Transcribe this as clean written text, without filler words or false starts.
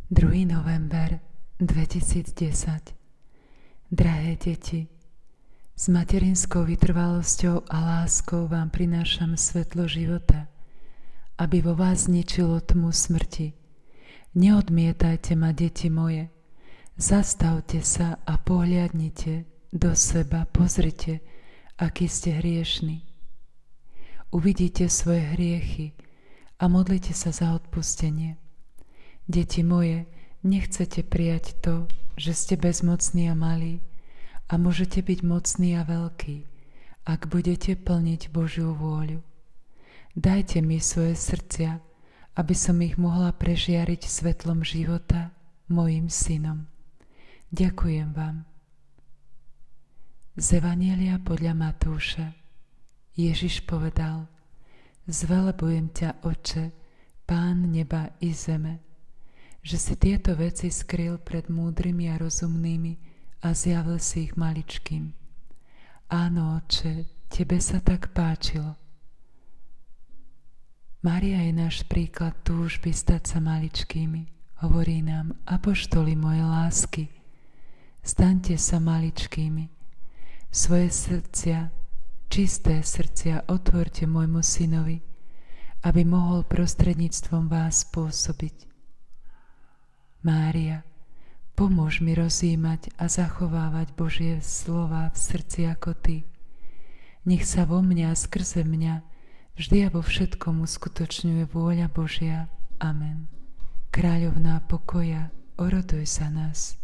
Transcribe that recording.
2. november 2010. Drahé deti, s materinskou vytrvalosťou a láskou vám prinášam svetlo života, aby vo vás zničilo tmu smrti. Neodmietajte ma, deti moje. Zastavte sa a pohľadnite do seba, pozrite, aký ste hriešni. Uvidíte svoje hriechy a modlite sa za odpustenie. Deti moje, nechcete prijať to, že ste bezmocní a malí a môžete byť mocní a veľkí, ak budete plniť Božiu vôľu. Dajte mi svoje srdcia, aby som ich mohla prežiariť svetlom života mojim synom. Ďakujem vám. Z Evanjelia podľa Matúša. Ježiš povedal: Zvelebujem ťa, Otče, Pán neba i zeme, že si tieto veci skryl pred múdrymi a rozumnými a zjavil si ich maličkým. Áno, Otče, tebe sa tak páčilo. Mária je náš príklad túžby stať sa maličkými. Hovorí nám: apoštoli moje lásky, staňte sa maličkými. Svoje srdcia, čisté srdcia otvorte môjmu synovi, aby mohol prostredníctvom vás pôsobiť. Mária, pomôž mi rozjímať a zachovávať Božie slova v srdci ako Ty. Nech sa vo mňa a skrze mňa vždy a vo všetkom uskutočňuje vôľa Božia. Amen. Kráľovná pokoja, oroduj za nás.